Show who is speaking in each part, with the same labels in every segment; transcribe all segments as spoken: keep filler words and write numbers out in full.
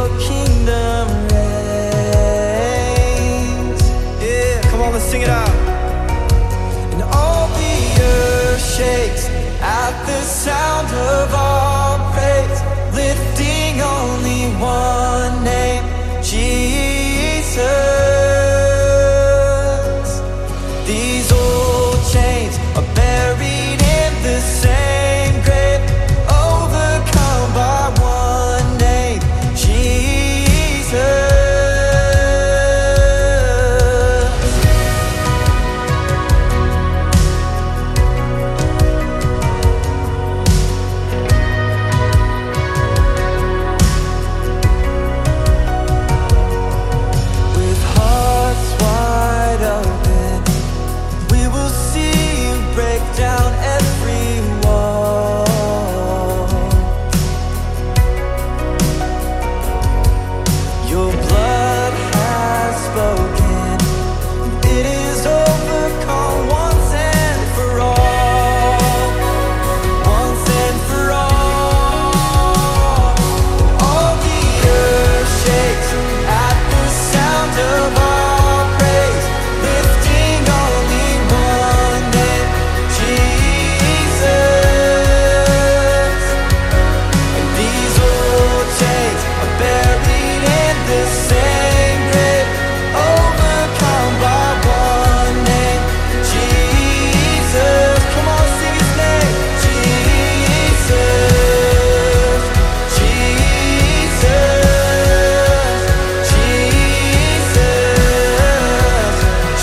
Speaker 1: your kingdom reigns. Yeah, come on, let's sing it out. And all the earth shakes at the sound of our praise, lifting only one name, Jesus. These old chains are buried in the same grave, overcome by one name, Jesus. With hearts wide open, we will see you break down every wall. Your blood has spoken, it is overcome once and for all, once and for all. All the earth shakes at the sound of our praise, lifting only one name, Jesus. And these old chains are buried in the same grave, overcome by one name, Jesus. Come on, sing his name, Jesus, Jesus, Jesus,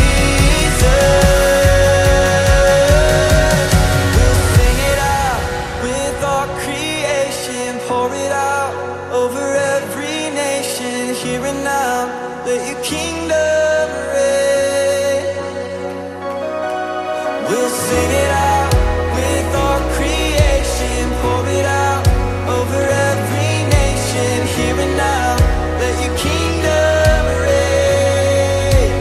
Speaker 1: Jesus. We'll sing it out with our creation, pour it out over every nation, here and now. Let your kingdom reign. We'll sing it out with our creation, pour it out over every nation, here and now. Let your kingdom reign.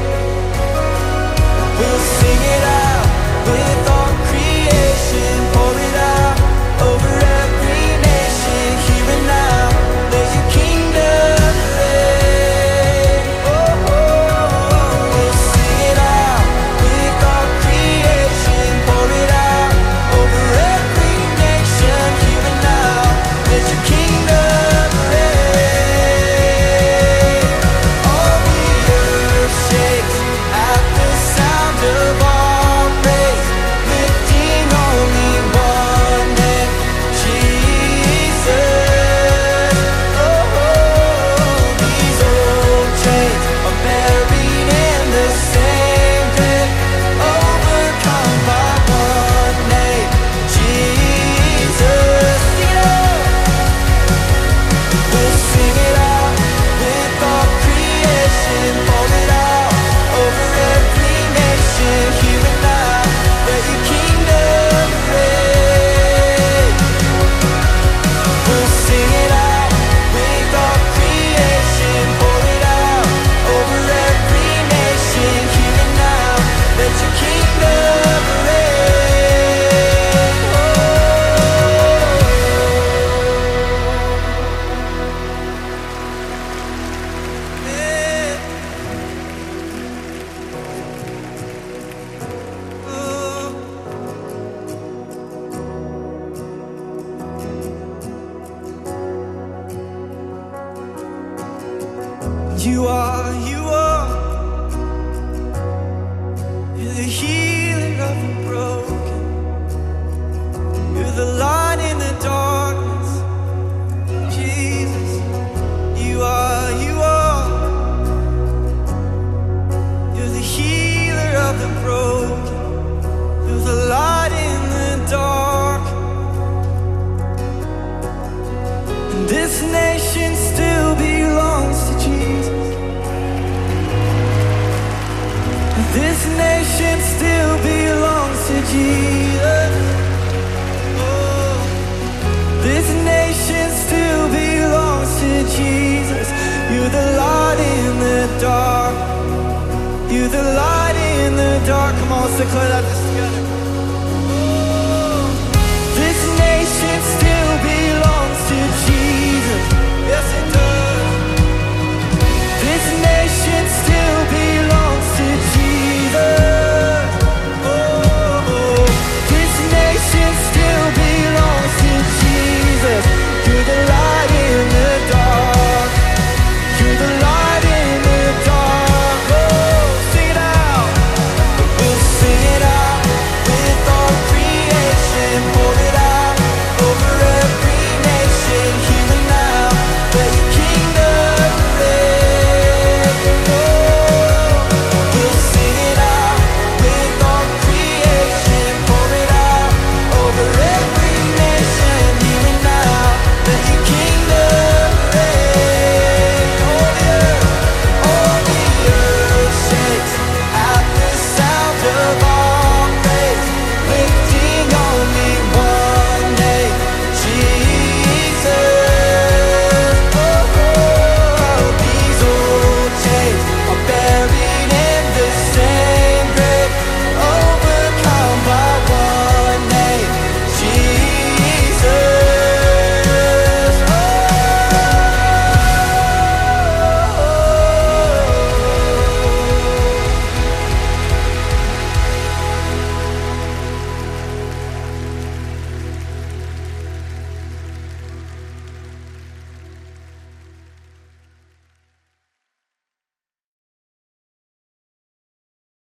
Speaker 1: We'll sing it out with our creation, pour it out over every nation, here and now. Let your kingdom reign. Oh, oh, oh. We'll sing it out with our creation, pour it out over every nation, here and now. Let your kingdom reign. All the earth shakes at the sound of our praise, lifting only one name, Jesus. Oh, these old chains are buried in the same grave, overcome by one name, Jesus. Sing it out. We'll sing it out with our creation, pour it out over every nation, here and now. Let your kingdom reign. We'll sing it out with our creation, pour it out over every nation, here and now. Let your kingdom reign. Oh, you are, you are, you're the healer of the broken, you're the light in the darkness, Jesus. You are, you are, you're the healer of the broken, you're the light in the dark. And this nation still belongs to Jesus. This nation still belongs to Jesus. Oh, this nation still belongs to Jesus. You're the light in the dark. You're the light in the dark. Come on, let's declare that together.